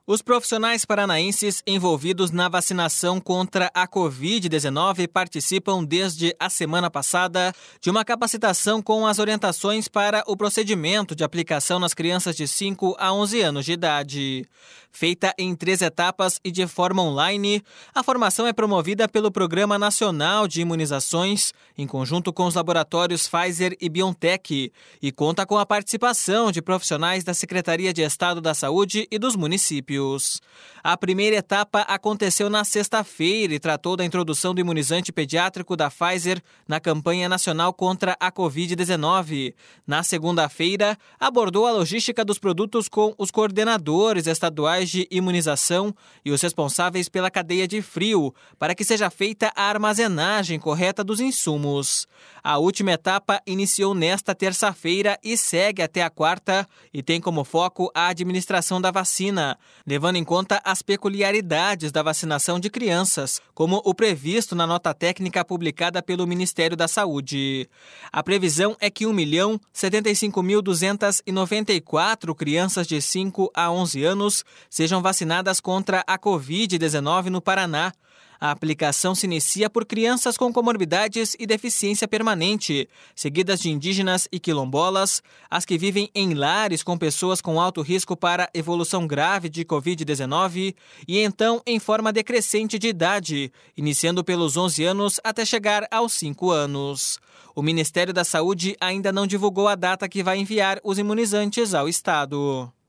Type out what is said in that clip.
Os profissionais paranaenses envolvidos na vacinação contra a Covid-19 participam desde a semana passada de uma capacitação com as orientações para o procedimento de aplicação nas crianças de 5 a 11 anos de idade. Feita em 3 etapas e de forma online, a formação é promovida pelo Programa Nacional de Imunizações, em conjunto com os laboratórios Pfizer e BioNTech, e conta com a participação de profissionais da Secretaria de Estado da Saúde e dos municípios. A primeira etapa aconteceu na sexta-feira e tratou da introdução do imunizante pediátrico da Pfizer na campanha nacional contra a Covid-19. Na segunda-feira, abordou a logística dos produtos com os coordenadores estaduais de imunização e os responsáveis pela cadeia de frio, para que seja feita a armazenagem correta dos insumos. A última etapa iniciou nesta terça-feira e segue até a quarta e tem como foco a administração da vacina, levando em conta as peculiaridades da vacinação de crianças, como o previsto na nota técnica publicada pelo Ministério da Saúde. A previsão é que 1.075.294 crianças de 5 a 11 anos sejam vacinadas contra a Covid-19 no Paraná. A aplicação se inicia por crianças com comorbidades e deficiência permanente, seguidas de indígenas e quilombolas, as que vivem em lares com pessoas com alto risco para evolução grave de Covid-19 e então em forma decrescente de idade, iniciando pelos 11 anos até chegar aos 5 anos. O Ministério da Saúde ainda não divulgou a data que vai enviar os imunizantes ao Estado.